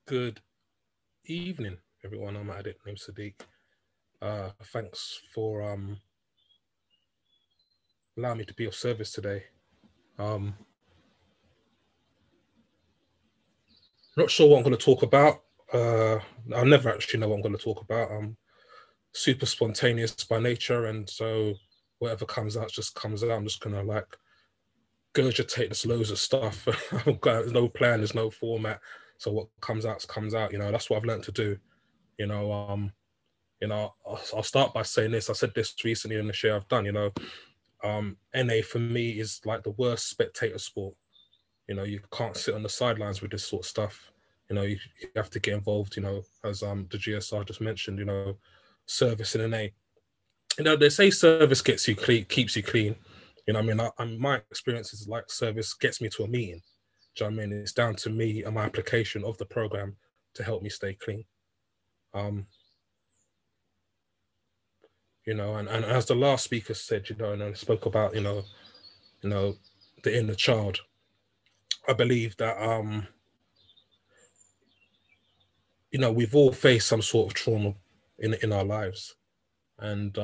Good evening, everyone. I'm Adit, named Sadiq. Thanks for allowing me to be of service today. Not sure what I'm going to talk about. I never actually know what I'm going to talk about. I'm super spontaneous by nature, and so whatever comes out just comes out. I'm just going to like gurgitate this loads of stuff. I've got no plan, there's no format. So what comes out comes out. You know, that's what I've learned to do. You know, I'll start by saying this. I said this recently in the share I've done. NA for me is like the worst spectator sport. You know, you can't sit on the sidelines with this sort of stuff. You know, you have to get involved. You know, as the GSR just mentioned. You know, service in NA. You know, they say service gets you clean, keeps you clean. You know, my experience is like service gets me to a meeting. Do you know what I mean? It's down to me and my application of the program to help me stay clean. You know, and as the last speaker said, you know, and spoke about, you know, the inner child. I believe that, you know, we've all faced some sort of trauma in our lives, and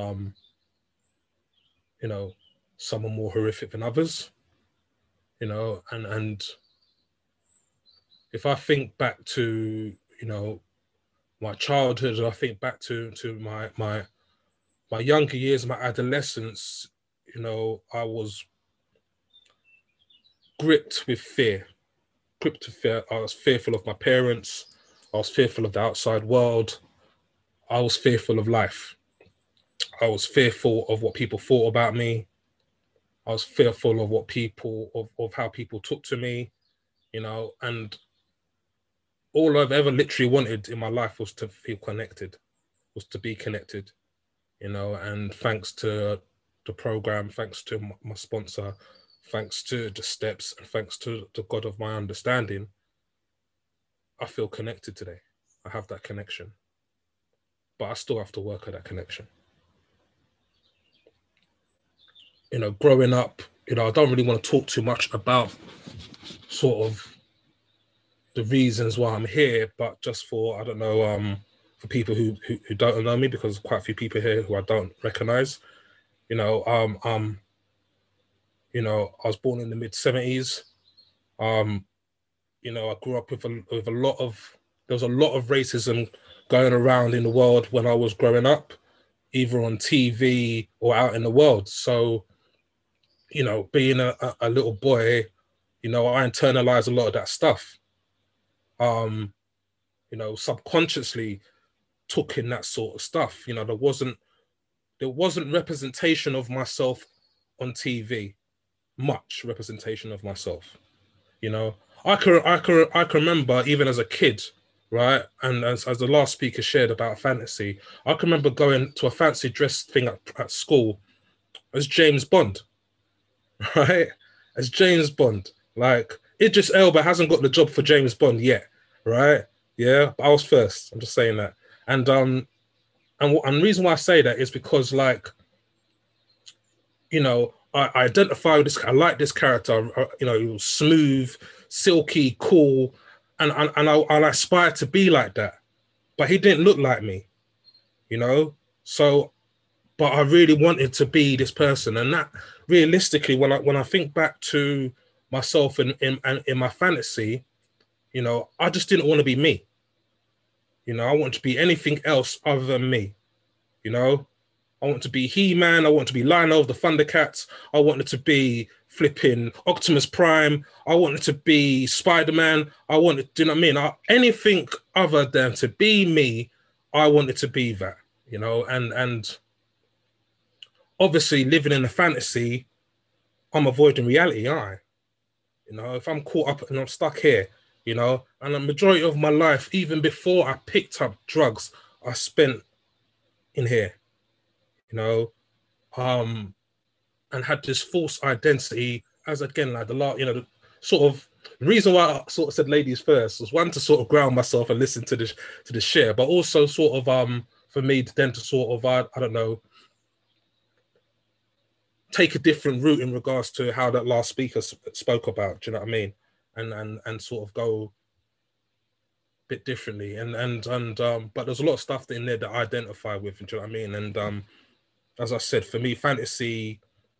you know, some are more horrific than others. You know, and if I think back to, you know, my childhood, I think back to my younger years, my adolescence, you know, I was gripped with fear. I was fearful of my parents. I was fearful of the outside world. I was fearful of life. I was fearful of what people thought about me. I was fearful of what of how people took to me, you know, and all I've ever literally wanted in my life was to feel connected, was to be connected, you know, and thanks to the program, thanks to my sponsor, thanks to the steps, and thanks to the God of my understanding, I feel connected today. I have that connection, but I still have to work at that connection. You know, growing up, you know, I don't really want to talk too much about sort of the reasons why I'm here, but just for, I don't know, for people who don't know me, because quite a few people here who I don't recognize, you know, you know, I was born in the mid-70s. You know, I grew up with a lot of, there was a lot of racism going around in the world when I was growing up, either on TV or out in the world. So, you know, being a little boy, you know, I internalized a lot of that stuff. You know, subconsciously took in that sort of stuff. You know, there wasn't representation of myself on TV, much representation of myself. You know, I can remember even as a kid, right? And as the last speaker shared about fantasy, I can remember going to a fancy dress thing at school as James Bond, right? As James Bond. Like, Idris Elba hasn't got the job for James Bond yet, right? Yeah, but I was first. I'm just saying that. And the reason why I say that is because, like, you know, I identify with this. I like this character. You know, he was smooth, silky, cool, and I aspire to be like that. But he didn't look like me, you know. So, but I really wanted to be this person, and that realistically, when I think back to myself in my fantasy, you know, I just didn't want to be me. You know, I want to be anything else other than me. You know, I want to be He-Man. I want to be Lion of the Thundercats. I wanted to be flipping Optimus Prime. I wanted to be Spider-Man. I wanted, do you know what I mean? Anything other than to be me, I wanted to be that, you know, and obviously living in a fantasy, I'm avoiding reality, aren't I? You know, if I'm caught up and I'm stuck here, you know, and the majority of my life, even before I picked up drugs, I spent in here, you know, and had this false identity as, again, like the last, you know, the sort of the reason why I sort of said ladies first was, one, to sort of ground myself and listen to the share, but also sort of for me then to sort of I don't know, take a different route in regards to how that last speaker spoke about. Do you know what I mean? And sort of go bit differently, but there's a lot of stuff in there that I identify with. Do you know what I mean? And as I said, for me, fantasy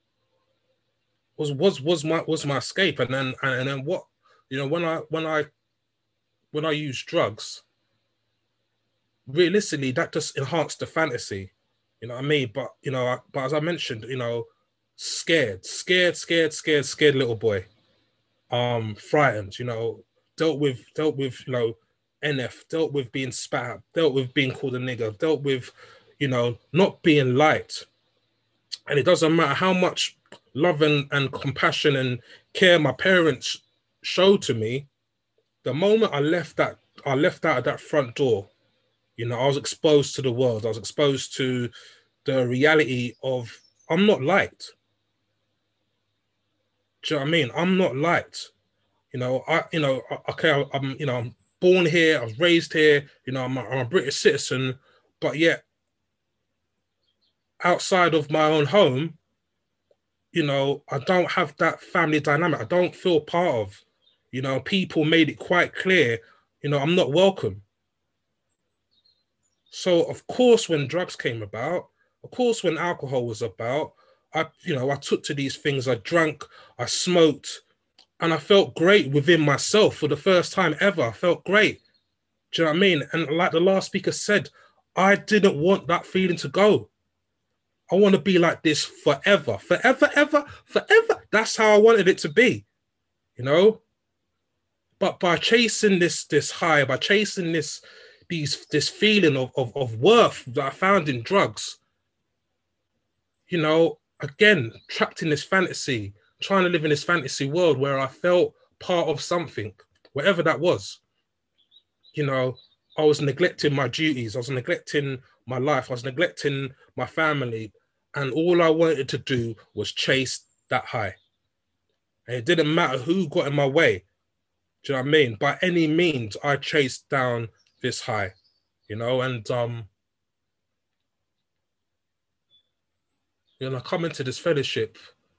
was my escape. And then what, you know, when I use drugs, realistically, that just enhanced the fantasy. You know what I mean? But you know, but as I mentioned, you know, scared little boy, frightened. You know, dealt with you know, NF, dealt with being spat at, dealt with being called a nigger, dealt with, you know, not being liked. And it doesn't matter how much love and compassion and care my parents showed to me. The moment I left out of that front door, you know, I was exposed to the world. I was exposed to the reality of I'm not liked. Do you know what I mean? I'm not liked. You know, okay, I'm, you know, I'm born here, I was raised here, you know, I'm a British citizen, but yet outside of my own home, you know, I don't have that family dynamic. I don't feel part of, you know, people made it quite clear, you know, I'm not welcome. So of course, when drugs came about, of course, when alcohol was about, I took to these things. I drank, I smoked, and I felt great within myself for the first time ever. I felt great. Do you know what I mean? And like the last speaker said, I didn't want that feeling to go. I want to be like this forever, forever, ever, forever. That's how I wanted it to be, you know? But by chasing this high, by chasing this feeling of worth that I found in drugs, you know, again, trapped in this fantasy, trying to live in this fantasy world where I felt part of something, whatever that was. You know, I was neglecting my duties, I was neglecting my life, I was neglecting my family, and all I wanted to do was chase that high. And it didn't matter who got in my way. Do you know what I mean? By any means, I chased down this high, you know, and you know, I come into this fellowship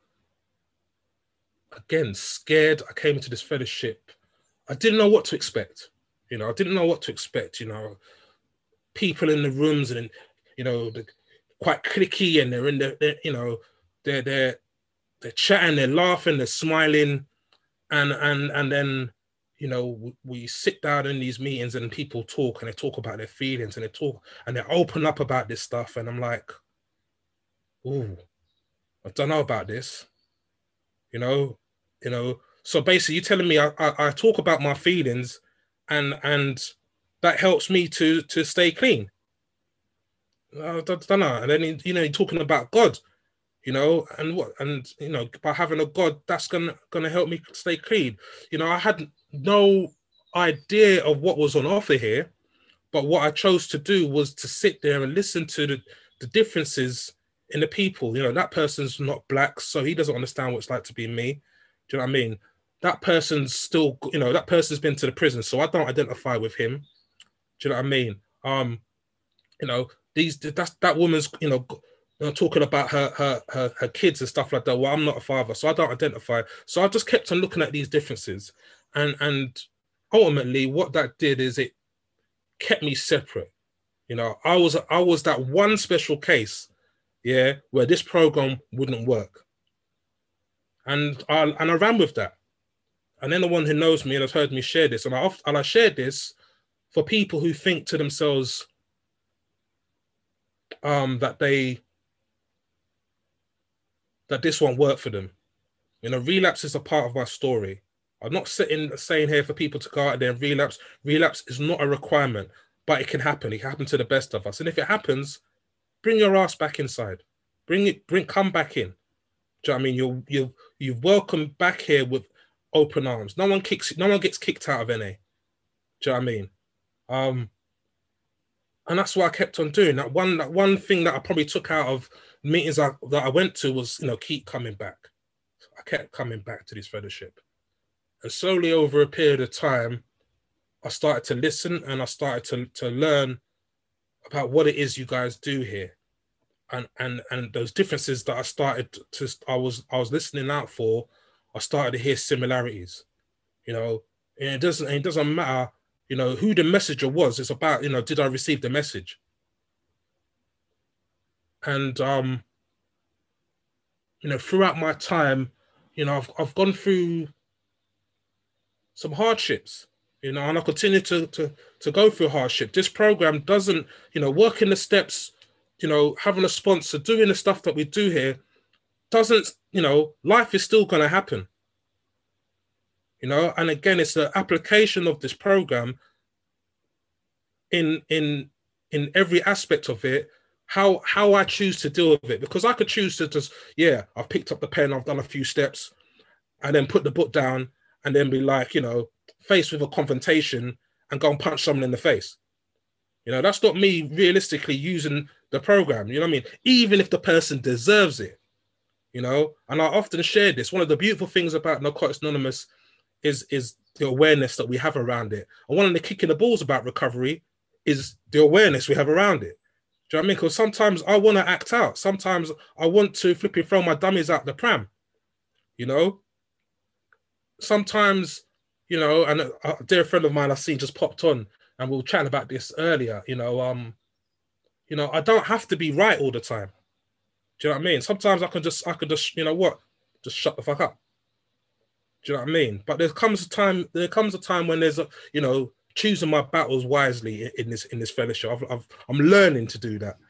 again, scared. I came into this fellowship. I didn't know what to expect. You know, I didn't know what to expect. You know, people in the rooms and, you know, quite cliquey, and they're in the, you know, they're chatting, they're laughing, they're smiling, and then, you know, we sit down in these meetings and people talk and they talk about their feelings and they talk and they open up about this stuff, and I'm like, oh, I don't know about this, you know, you know. So basically, you're telling me I talk about my feelings, and that helps me to stay clean. I don't know. And then, you know, you're talking about God, you know, and what, and you know, by having a God, that's gonna help me stay clean. You know, I had no idea of what was on offer here, but what I chose to do was to sit there and listen to the differences in the people. You know, that person's not black, so he doesn't understand what it's like to be me. Do you know what I mean? That person's still, you know, that person's been to the prison, so I don't identify with him. Do you know what I mean? You know, that woman's, you know, talking about her kids and stuff like that. Well, I'm not a father, so I don't identify. So I just kept on looking at these differences, and ultimately, what that did is it kept me separate. You know, I was that one special case, yeah, where this program wouldn't work, and I ran with that. And anyone who knows me and has heard me share this, and I shared this for people who think to themselves that this won't work for them. You know, relapse is a part of my story. I'm not saying here for people to go out there and relapse. Relapse is not a requirement, but it can happen. It can happen to the best of us. And if it happens, bring your ass back inside. Come back in. Do you know what I mean? You're welcome back here with open arms. No one gets kicked out of NA. Do you know what I mean? And that's what I kept on doing. That one thing that I probably took out of meetings that I went to was, you know, keep coming back. I kept coming back to this fellowship. And slowly over a period of time, I started to listen and I started to learn about what it is you guys do here. And those differences that I was listening out for, I started to hear similarities. You know, and it doesn't matter You know, who the messenger was. It's about, you know, did I receive the message? And you know, throughout my time, you know, I've gone through some hardships, you know, and I continue to go through hardship. This program doesn't, you know, working the steps, you know, having a sponsor, doing the stuff that we do here, doesn't, you know, life is still going to happen, you know. And again, it's the application of this program in every aspect of it, how I choose to deal with it. Because I could choose to just, yeah, I've picked up the pen, I've done a few steps, and then put the book down, and then be like, you know, faced with a confrontation and go and punch someone in the face. You know, that's not me realistically using the program. You know what I mean? Even if the person deserves it, you know. And I often share this. One of the beautiful things about Narcotics Anonymous is the awareness that we have around it. And one of the kicking the balls about recovery is the awareness we have around it. Do you know what I mean? Because sometimes I want to act out. Sometimes I want to flipping throw my dummies out the pram. You know, sometimes, you know, and a dear friend of mine I've seen just popped on, and we were chatting about this earlier. You know, I don't have to be right all the time. Do you know what I mean? Sometimes I could just, you know what, just shut the fuck up. Do you know what I mean? But there comes a time when there's a, you know, choosing my battles wisely in this fellowship. I'm learning to do that.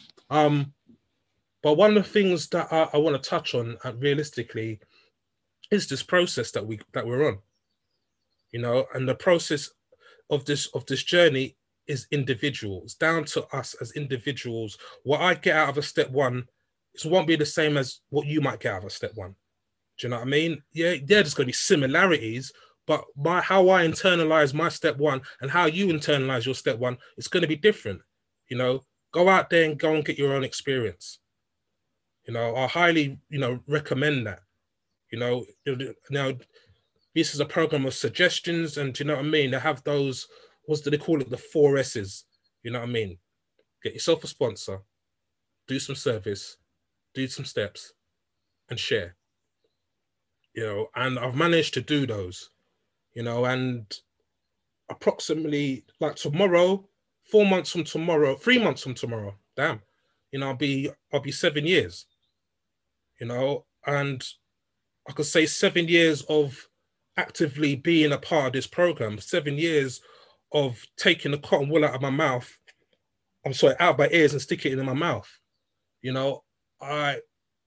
But one of the things that I want to touch on realistically is this process that we're on. You know, and the process of this journey is individual. It's down to us as individuals. What I get out of a step one, it won't be the same as what you might get out of a step one. Do you know what I mean? Yeah, there's going to be similarities, but how I internalize my step one and how you internalize your step one, it's going to be different. You know, go out there and go and get your own experience. You know, I highly, you know, recommend that. You know, now this is a program of suggestions, and do you know what I mean? They have those, what do they call it? The 4 S's. You know what I mean? Get yourself a sponsor, do some service, do some steps, and share. You know, and I've managed to do those, you know, and approximately like tomorrow, 4 months from tomorrow, 3 months from tomorrow, damn, you know, I'll be 7 years, you know, and I could say 7 years of actively being a part of this program, 7 years of taking the cotton wool out of my mouth, out of my ears and sticking it in my mouth. You know, I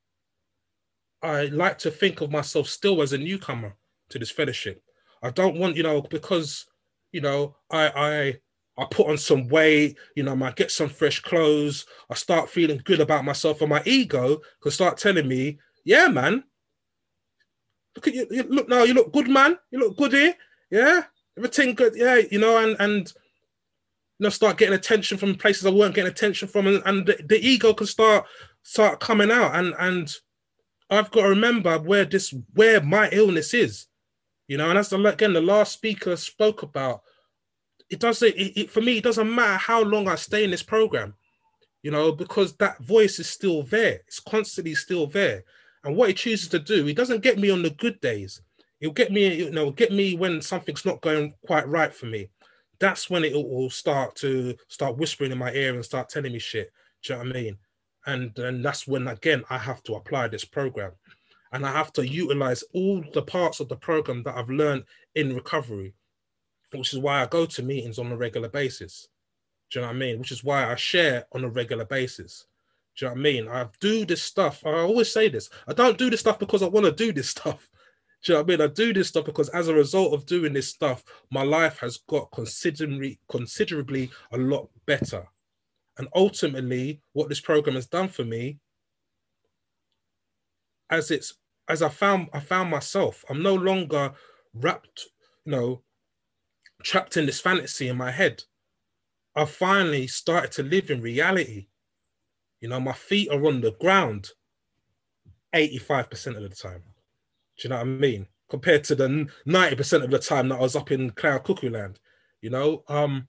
like to think of myself still as a newcomer to this fellowship. I don't want, you know, because, you know, I put on some weight, you know, I get some fresh clothes, I start feeling good about myself, and my ego can start telling me, yeah, man, look at you, look now, you look good, man, you look good here, yeah, everything good, yeah, you know, and you know, start getting attention from places I weren't getting attention from, and the ego can start coming out, and I've got to remember where my illness is, you know, and that's again the last speaker spoke about. It doesn't, for me, it doesn't matter how long I stay in this program, you know, because that voice is still there. It's constantly still there. And what he chooses to do, he doesn't get me on the good days. He'll get me, you know, get me when something's not going quite right for me. That's when it will start whispering in my ear and start telling me shit. Do you know what I mean? And that's when, again, I have to apply this program. And I have to utilize all the parts of the program that I've learned in recovery, which is why I go to meetings on a regular basis. Do you know what I mean? Which is why I share on a regular basis. Do you know what I mean? I do this stuff. I always say this. I don't do this stuff because I want to do this stuff. Do you know what I mean? I do this stuff because as a result of doing this stuff, my life has got considerably a lot better. And ultimately, what this program has done for me, as I found myself, I'm no longer wrapped, you know, trapped in this fantasy in my head. I finally started to live in reality. You know, my feet are on the ground 85% of the time. Do you know what I mean? Compared to the 90% of the time that I was up in Cloud Cuckoo Land. You know,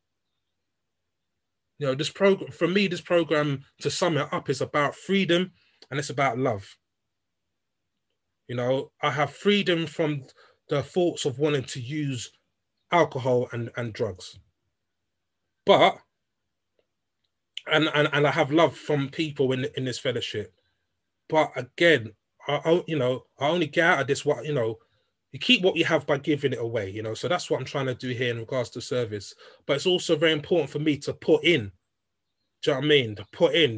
this program, for me, this program, to sum it up, is about freedom and it's about love. You know, I have freedom from the thoughts of wanting to use alcohol and drugs. But and I have love from people in this fellowship. But again, I only get out of this what you keep what you have by giving it away, So that's what I'm trying to do here in regards to service. But it's also very important for me to put in. Do you know what I mean? To put in,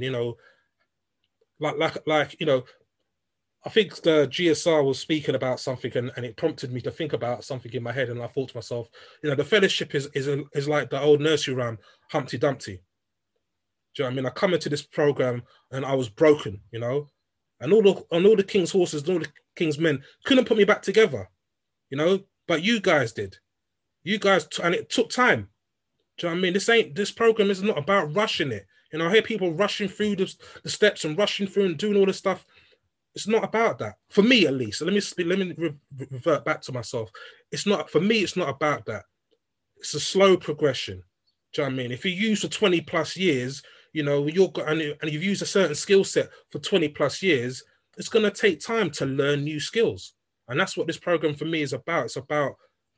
like I think the GSR was speaking about something, and it prompted me to think about something in my head, and I thought to myself, the fellowship is like the old nursery rhyme, Humpty Dumpty. Do you know what I mean? I come into this program and I was broken, and all the king's horses, and all the king's men couldn't put me back together, but you guys did. You guys, and it took time. Do you know what I mean? This program is not about rushing it. I hear people rushing through the steps and rushing through and doing all this stuff. It's not about that, for me at least. So let me revert back to myself. It's not, for me, it's not about that. It's a slow progression. Do you know what I mean? If you use for 20 plus years, and you've used a certain skill set for 20 plus years, it's going to take time to learn new skills. And that's what this program for me is about. It's about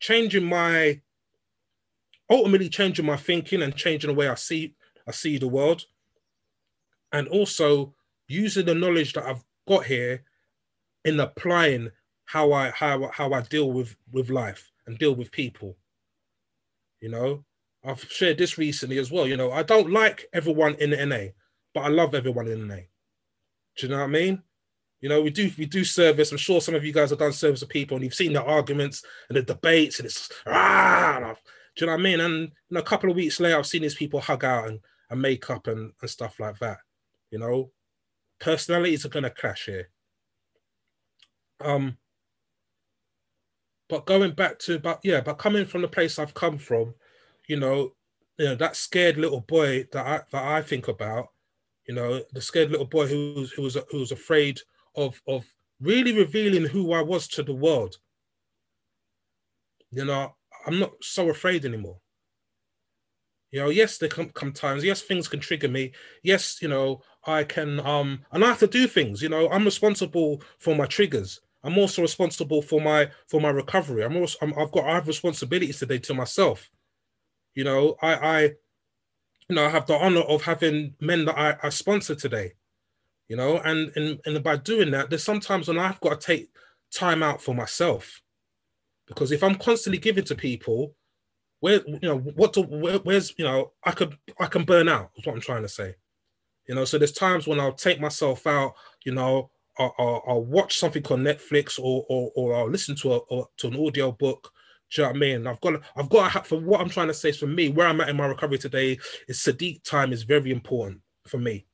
ultimately changing my thinking and changing the way I see the world. And also using the knowledge that I've got here in applying how I deal with life and deal with people. I've shared this recently as well. I don't like everyone in the NA, but I love everyone in the NA. Do you know what I mean? We do service. I'm sure some of you guys have done service with people and you've seen the arguments and the debates, and it's do you know what I mean? And a couple of weeks later, I've seen these people hug out and make up and stuff like that. Personalities are gonna clash here. But going back to but coming from the place I've come from, that scared little boy that I think about, the scared little boy who was afraid of really revealing who I was to the world. I'm not so afraid anymore. Yes, there come times. Yes, things can trigger me. Yes, I can and I have to do things. I'm responsible for my triggers. I'm also responsible for my recovery. I have responsibilities today to myself. I have the honor of having men that I sponsor today. And by doing that, there's sometimes when I've got to take time out for myself, because if I'm constantly giving to people, where's I can burn out, is what I'm trying to say. So there's times when I'll take myself out, I'll watch something on Netflix or I'll listen to an audio book. Do you know what I mean? I've got to have, for what I'm trying to say is, for me, where I'm at in my recovery today, is Sadiq time is very important for me.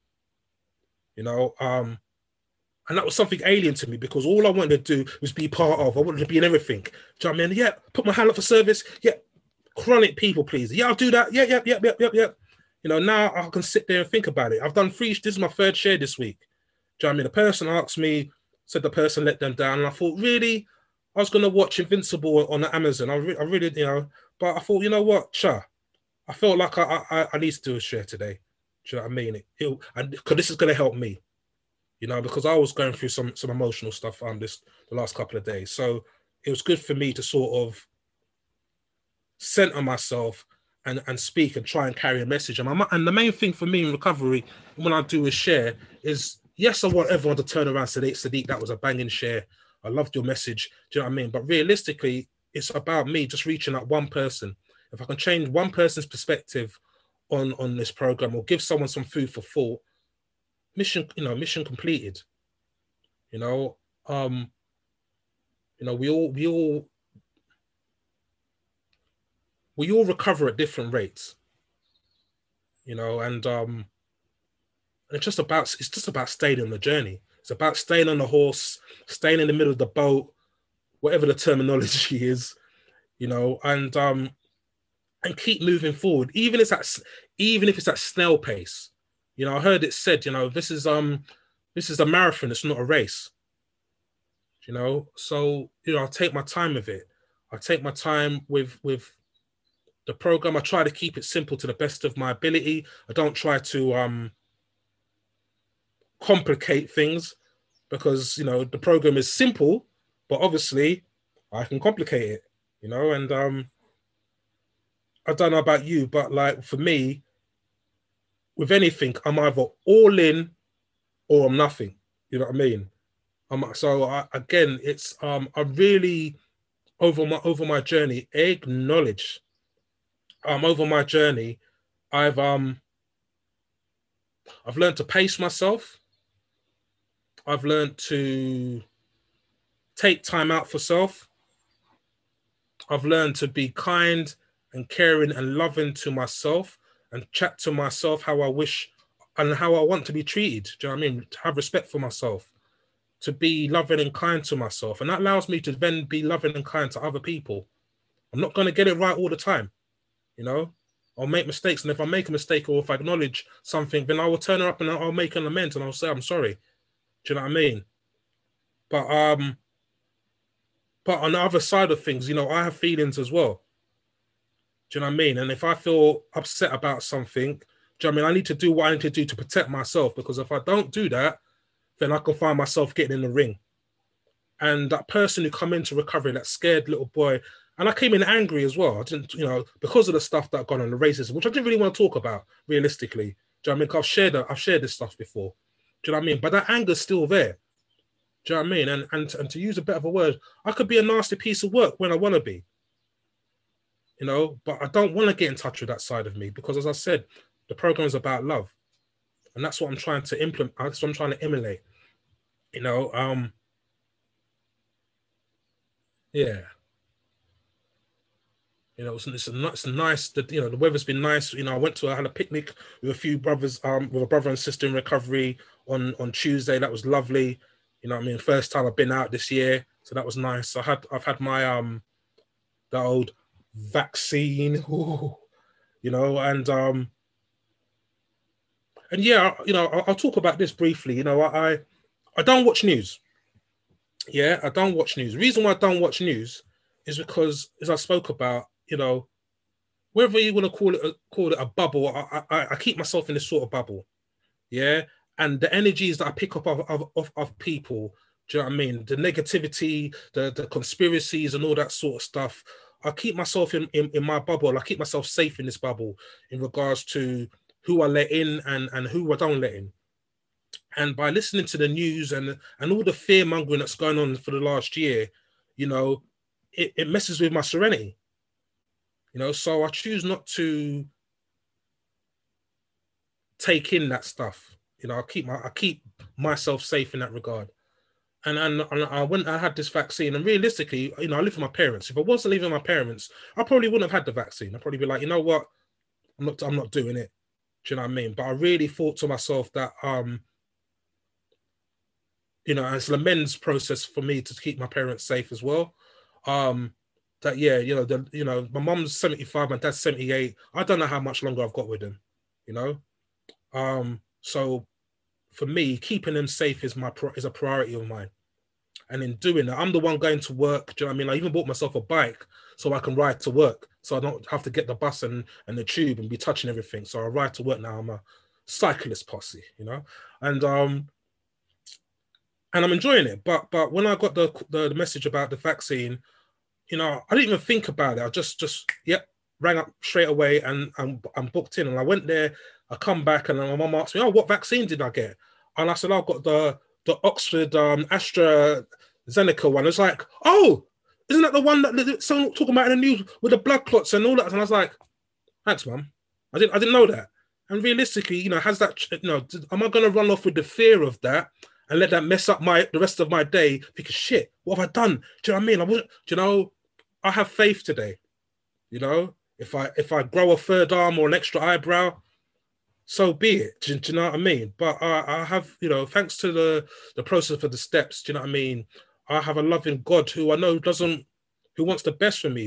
And that was something alien to me, because all I wanted to do was be part of. I wanted to be in everything. Do you know what I mean? Yeah, put my hand up for service. Yeah, chronic people pleaser. Yeah, I'll do that. Yeah. Now I can sit there and think about it. I've done this is my third share this week. Do you know what I mean? The person asked me, said the person let them down, and I thought, really? I was going to watch Invincible on Amazon. I really, but I thought, you know what, I felt like I need to do a share today. Do you know what I mean? Because this is going to help me, because I was going through some emotional stuff the last couple of days. So it was good for me to sort of center myself and speak and try and carry a message. And the main thing for me in recovery, when I do a share, is, yes, I want everyone to turn around and say, Sadiq, that was a banging share. I loved your message. Do you know what I mean? But realistically, it's about me just reaching out one person. If I can change one person's perspective on this program, or give someone some food for thought, mission completed. We all recover at different rates. And it's just about staying on the journey. It's about staying on the horse, staying in the middle of the boat, whatever the terminology is, and keep moving forward, even if it's at snail pace. I heard it said, this is a marathon, it's not a race. So I take my time with it. I take my time with the program. I try to keep it simple to the best of my ability. I don't try to complicate things, because the program is simple, but obviously I can complicate it, and I don't know about you, but like for me, with anything, I'm either all in or I'm nothing. You know what I mean? Again, it's I really over my journey acknowledge over my journey I've um I've learned to pace myself. I've learned to take time out for self. I've learned to be kind and caring and loving to myself and chat to myself how I wish and how I want to be treated. Do you know what I mean? To have respect for myself, to be loving and kind to myself. And that allows me to then be loving and kind to other people. I'm not going to get it right all the time, you know? I'll make mistakes. And if I make a mistake or if I acknowledge something, then I will turn up and I'll make an amends and I'll say, I'm sorry. Do you know what I mean? But but on the other side of things, you know, I have feelings as well. Do you know what I mean? And if I feel upset about something, do you know what I mean? I need to do what I need to do to protect myself, because if I don't do that, then I can find myself getting in the ring. And that person who come into recovery, that scared little boy, and I came in angry as well. I didn't, you know, because of the stuff that got on, the racism, which I didn't really want to talk about realistically. Do you know what I mean? 'Cause I've shared this stuff before. Do you know what I mean? But that anger's still there. Do you know what I mean? And to use a bit of a word, I could be a nasty piece of work when I want to be, you know, but I don't want to get in touch with that side of me, because as I said, the program is about love. And that's what I'm trying to implement. That's what I'm trying to emulate, you know. Yeah. You know, it's nice that, you know, the weather's been nice. You know, I had a picnic with a few brothers, with a brother and sister in recovery on Tuesday. That was lovely. You know what I mean? First time I've been out this year. So that was nice. I've had my the old vaccine, ooh, you know, and yeah, you know, I'll talk about this briefly. You know, I don't watch news. Yeah, I don't watch news. The reason why I don't watch news is because, as I spoke about, you know, whether you want to call it a bubble, I keep myself in this sort of bubble. Yeah. And the energies that I pick up of people, do you know what I mean? The negativity, the conspiracies and all that sort of stuff. I keep myself in my bubble. I keep myself safe in this bubble in regards to who I let in and who I don't let in. And by listening to the news and all the fear mongering that's going on for the last year, you know, it messes with my serenity. You know, so I choose not to take in that stuff. You know, I keep myself safe in that regard. And I had this vaccine, and realistically, you know, I live with my parents. If I wasn't living with my parents, I probably wouldn't have had the vaccine. I'd probably be like, you know what, I'm not doing it. Do you know what I mean? But I really thought to myself that you know, it's an amends process for me to keep my parents safe as well. Um, that yeah, you know, my mom's 75, my dad's 78. I don't know how much longer I've got with them, you know. So for me, keeping them safe is a priority of mine. And in doing that, I'm the one going to work. Do you know what I mean? I even bought myself a bike so I can ride to work, so I don't have to get the bus and the tube and be touching everything. So I ride to work now. I'm a cyclist posse, you know, and and I'm enjoying it. But when I got the message about the vaccine, you know, I didn't even think about it. I just yep, rang up straight away and I'm booked in. And I went there. I come back and my mum asked me, "Oh, what vaccine did I get?" And I said, "I've got the Oxford AstraZeneca one." It's like, "Oh, isn't that the one that someone talking about in the news with the blood clots and all that?" And I was like, "Thanks, mum. I didn't know that." And realistically, you know, has that, you know, am I going to run off with the fear of that and let that mess up the rest of my day? Because shit, what have I done? Do you know what I mean? Do you know, I have faith today. You know, if I grow a third arm or an extra eyebrow, so be it. Do you know what I mean? But I have, you know, thanks to the process of the steps. Do you know what I mean? I have a loving God who I know who wants the best for me.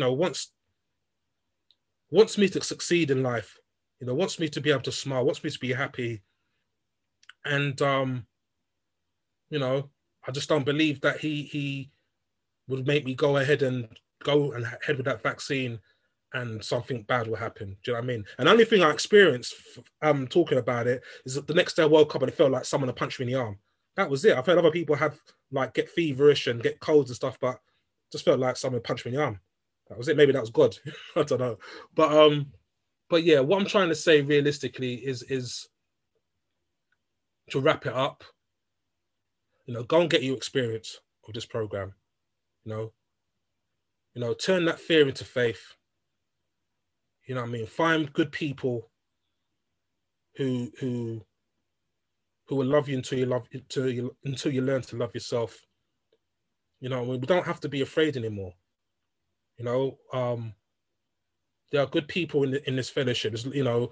Wants me to succeed in life. You know, wants me to be able to smile. Wants me to be happy. And you know, I just don't believe that he would make me go ahead and go and head with that vaccine and something bad will happen. Do you know what I mean? And the only thing I experienced talking about it is that the next day I woke up and it felt like someone had punched me in the arm. That was it. I've heard other people have like get feverish and get colds and stuff, but just felt like someone punched me in the arm. That was it. Maybe that was God. I don't know. But yeah, what I'm trying to say realistically is to wrap it up. You know, go and get your experience of this program. You know, turn that fear into faith. You know what I mean? Find good people who will love you until you learn to love yourself. You know, we don't have to be afraid anymore. You know, there are good people in this fellowship. You know,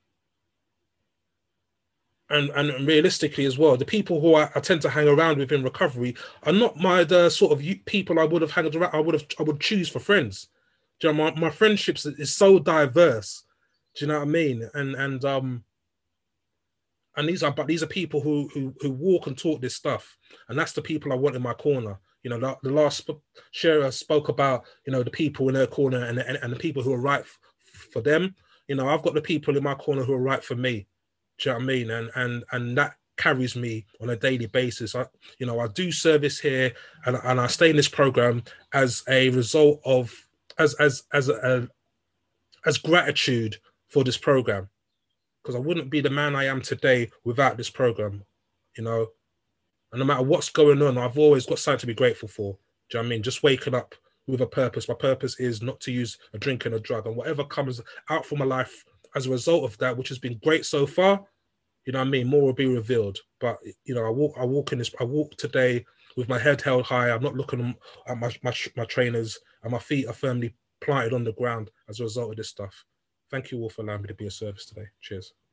and realistically as well, the people who I tend to hang around with in recovery are not the sort of people I would have hanged around. I would choose for friends. Do you know, my friendships is so diverse. Do you know what I mean? And these are people who walk and talk this stuff, and that's the people I want in my corner. You know, the last sharer spoke about, you know, the people in their corner and the people who are right for them. You know, I've got the people in my corner who are right for me. Do you know what I mean? And that carries me on a daily basis. I do service here, and I stay in this program as a result of as gratitude for this program, because I wouldn't be the man I am today without this program. You know, and no matter what's going on, I've always got something to be grateful for. Do you know what I mean? Just waking up with a purpose. My purpose is not to use a drink and a drug, and whatever comes out from my life as a result of that, which has been great so far, you know what I mean, more will be revealed. But, you know, I walk today with my head held high. I'm not looking at my trainers, and my feet are firmly planted on the ground as a result of this stuff. Thank you all for allowing me to be of service today. Cheers.